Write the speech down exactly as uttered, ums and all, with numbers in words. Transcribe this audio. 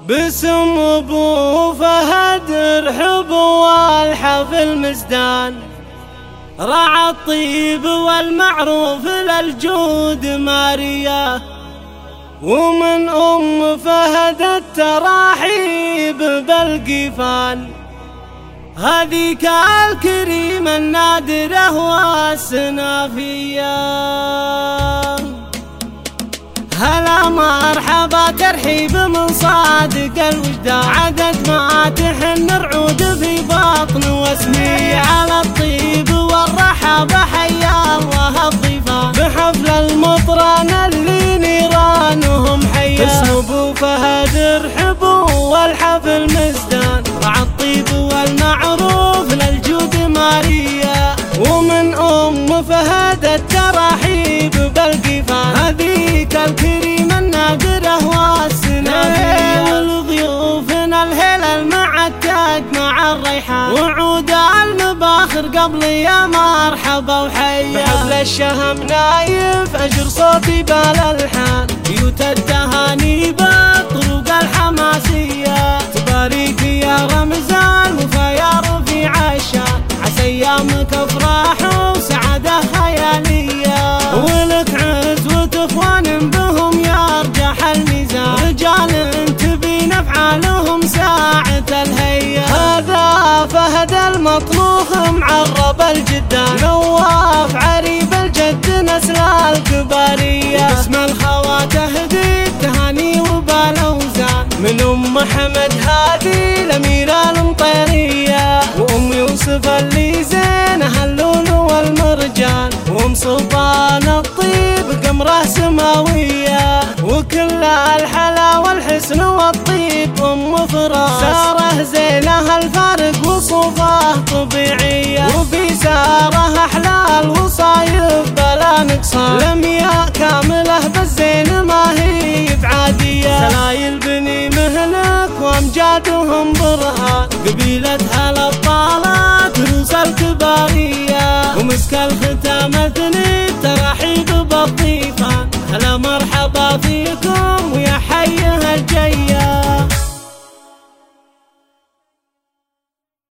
باسم ابو فهد رحب والحفل مزدان، رعى الطيب والمعروف للجود ماريا، ومن ام فهد التراحيب بالقفال، هذيك الكريمة النادرة والسنافية. هلا مرحبا ترحيب من صادق الوجدان، عدد ما تحن رعود في بطن واسمي، على الطيب والرحابة حيا الله الضيفان، بحفل المطران اللي نيرانهم حيا. باسم ابو فهد رحبوا والحفل مزدان، رعى الطيب والمعروف للجود ماريا، ومن ام فهد التراحيب بالقفان، هذيك الكريمة النادرة والسنافية. ولضيوفنا الهلال مع التاج مع الريحان، وعود المباخر قبل يا مرحبا وحيا. بحفل الشهم نايف اجر صوتي بالالحان، بيوت التهاني بالطرق الحماسية، تباريك يا رمزان وفا يا رفيع الشان، عسى ايامك افراح وسعادة خيالية، ولك عز وتخوان بهم يرجح الميزان، رجال تبين افعالهم ساعة الهيا. هذا فهد المطلوخ معرب الجدان، نواف عريب الجد نسل الكبارية، باسم الخوات اهدي تهاني وبالاوزان، من ام محمد هادي الاميرة المطيرية، وام يوسف اللي زينها اللؤلؤ والمرجان، وام سلطان الطيب قمرة سماوية، وكل الحلا والحسن والطيب ام فراس، ساره زينها الفارق وصوفه طبيعية، وفي ساره احلى الوصايف بلا نقصان، لمياء كامله بالزين ما هي بعادية، سلايل بني مهلك وامجادهم برهان، قبيلتها الابطالات روس الكبارية، ومسك الختام اثني تراحيب